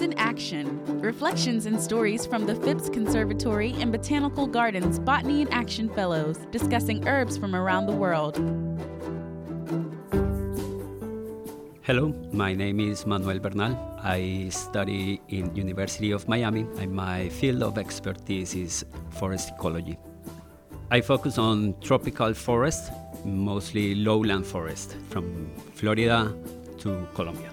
in Action, reflections and stories from the Phipps Conservatory and Botanical Gardens Botany in Action Fellows, discussing herbs from around the world. Hello, my name is Manuel Bernal. I study in University of Miami, and my field of expertise is forest ecology. I focus on tropical forest, mostly lowland forest, from Florida to Colombia.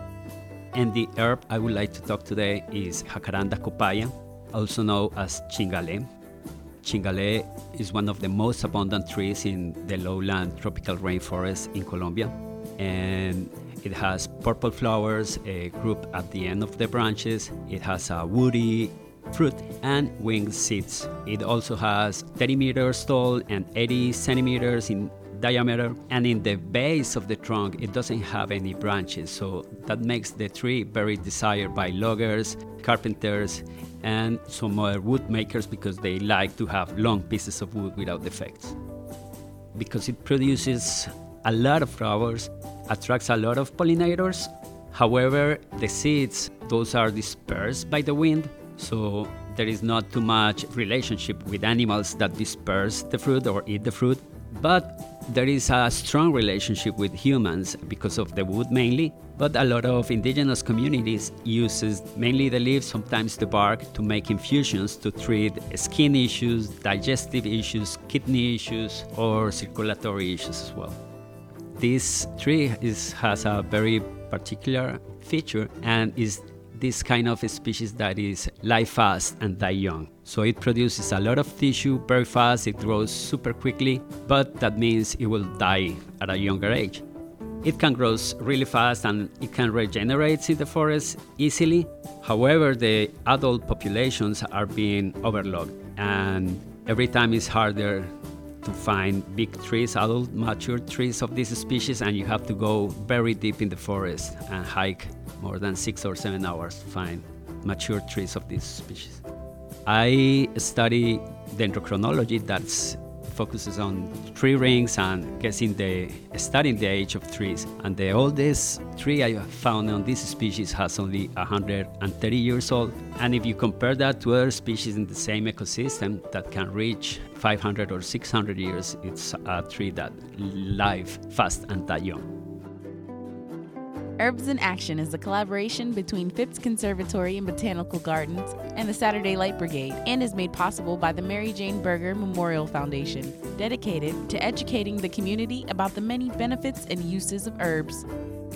And the herb I would like to talk today is Jacaranda copaya, also known as chingale. Chingale is one of the most abundant trees in the lowland tropical rainforest in Colombia. And it has purple flowers grouped at the end of the branches. It has a woody fruit and winged seeds. It also has 30 meters tall and 80 centimeters in diameter, and in the base of the trunk it doesn't have any branches, so that makes the tree very desired by loggers, carpenters, and some other wood makers because they like to have long pieces of wood without defects. Because it produces a lot of flowers, attracts a lot of pollinators. However, the seeds, those are dispersed by the wind, so there is not too much relationship with animals that disperse the fruit or eat the fruit. But there is a strong relationship with humans because of the wood mainly, but a lot of indigenous communities uses mainly the leaves, sometimes the bark, to make infusions to treat skin issues, digestive issues, kidney issues, or circulatory issues as well. This tree has a very particular feature and is this kind of a species that is live fast and die young. So it produces a lot of tissue very fast, it grows super quickly, but that means it will die at a younger age. It can grow really fast and it can regenerate in the forest easily. However, the adult populations are being overlooked, and every time it's harder to find big trees, adult mature trees of this species, and you have to go very deep in the forest and hike more than 6 or 7 hours to find mature trees of this species. I study dendrochronology that focuses on tree rings and studying the age of trees. And the oldest tree I found on this species has only 130 years old. And if you compare that to other species in the same ecosystem that can reach 500 or 600 years, it's a tree that live fast and die young. Herbs in Action is a collaboration between Phipps Conservatory and Botanical Gardens and the Saturday Light Brigade, and is made possible by the Mary Jane Berger Memorial Foundation, dedicated to educating the community about the many benefits and uses of herbs.